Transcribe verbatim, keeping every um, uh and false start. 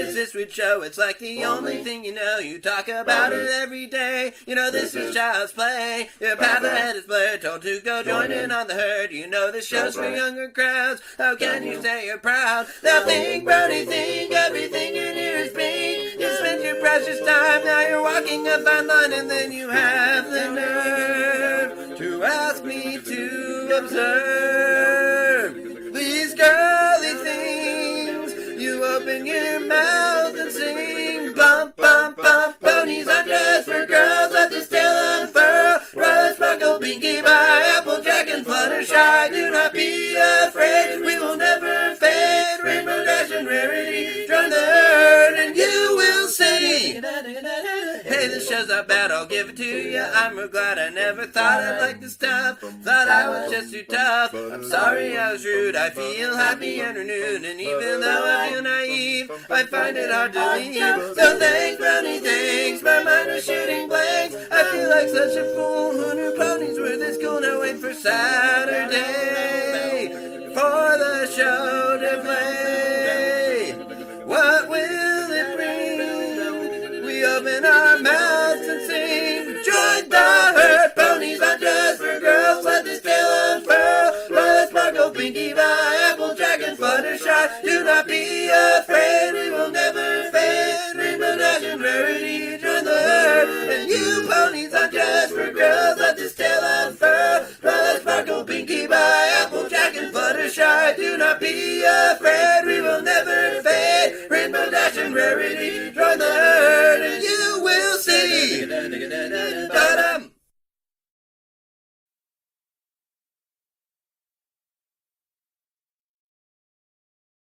It's this week's show, it's like the only thing you know. You talk about it every day. You know this is child's play. Your path ahead is blurred, told to go join in on the herd. You know this show's for younger crowds. How can you say you're proud? They'll think, Brody, think everything in here is pink. You spent your precious time, now you're walking a fine line, and then you have the nerve to ask me to observe these girly things. You open your mouth and sing, bump, bump, bump. Ponies are just for girls, let this tail unfurl. Rose, sparkle, pinkie pie, applejack, and fluttershy. Do not be afraid, we will never fade. Rainbow Dash and Rarity, join the herd, and you will see. Hey, this show's not bad, I'll give it to you. I'm real glad I never thought I'd like this stuff. Thought I was just too tough. I'm sorry I was rude. I feel happy and renewed, and even though I feel naive, I find it hard to leave. So thanks, Brownie, thanks. My mind is shooting blanks. I feel like such a fool. Who knew ponies were this cool? Now wait for Saturday for the show to play. What will it bring? We open our mouths and sing. Join the herd. Ponies are just for girls. Let this tail unfurl. Rose, sparkle, pinkie pie, applejack, and fluttershy. Do not be afraid. We will never fade. Rainbow Dash and Rarity, join the herd. And you ponies are just for girls. Let this tail unfurl. Rose, sparkle, pinkie pie, applejack, and fluttershy. Do not be afraid. We will never fade. Rainbow Dash and Rarity, join the herd.